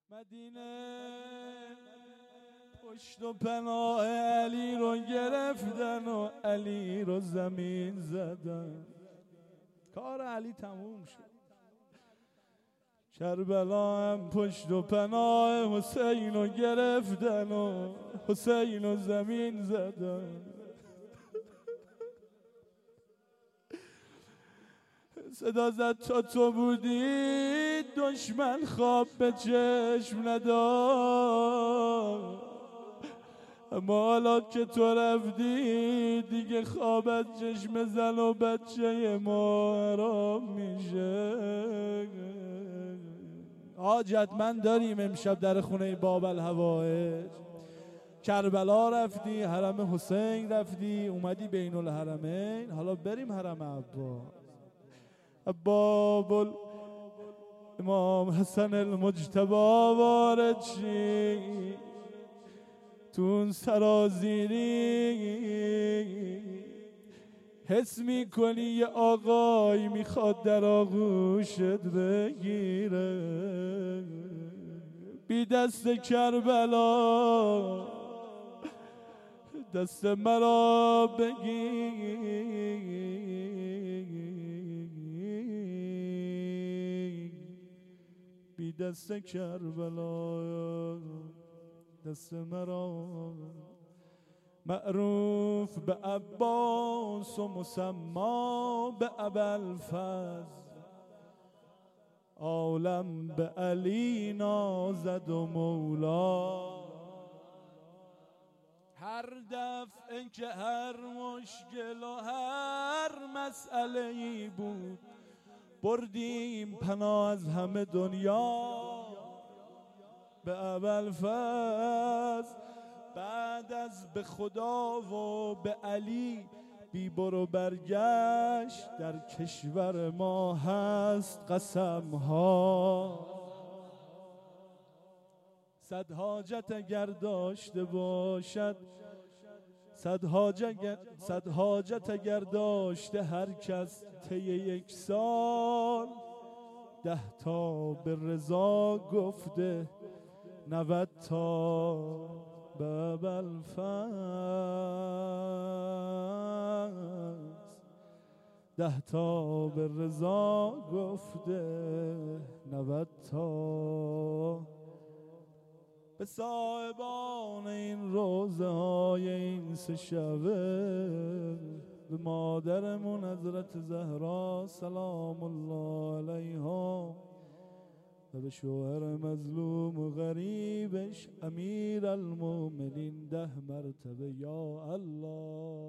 مدینه پشت و پناه علی رو گرفتن و علی رو زمین زدن. کار علی تموم شد. کربلا هم پشت و پناه حسین رو گرفتن و حسین رو زمین زدن. صدا زد تا تو بودی دشمن خواب به چشم ندار، اما حالا که تو رفتی دیگه خواب از چشم زن و بچه ما حرام میشه. حاجتمند داریم امشب در خونه باب الهوایج. کربلا رفتی، حرم حسین رفتی، اومدی بین الحرمین، حالا بریم حرم عباس. باب امام حسن المجتبی وارد شی تو اون سرازیری، حس میکنی یه آقای میخواد در آغوشت بگیره. بی دست کربلا دست مرا بگیر، بی دست کربلا دست مرا. معروف به عباس و مسما به ابوالفضل، عالم به علی نازد و مولا. هر دفعه که هر مشکل و هر مسئله ای بود بردیم پناه از همه دنیا به ابوالفضل. بعد از به خدا و به علی بی برو برگشت در کشور ما هست قسم ها. صد حاجت اگر داشته باشد، صد حاجت اگر داشته هر کس طی یک سال، 10 تا به رضا گفته 90 تا به ابوالفضل. 10 تا به رضا گفته 90 تا به صاحبان این روزه های این 3 شبه، به مادرمون حضرت زهرا سلام الله علیها و به شوهر مظلوم و غریبش امیر المؤمنین 10 مرتبه یا الله.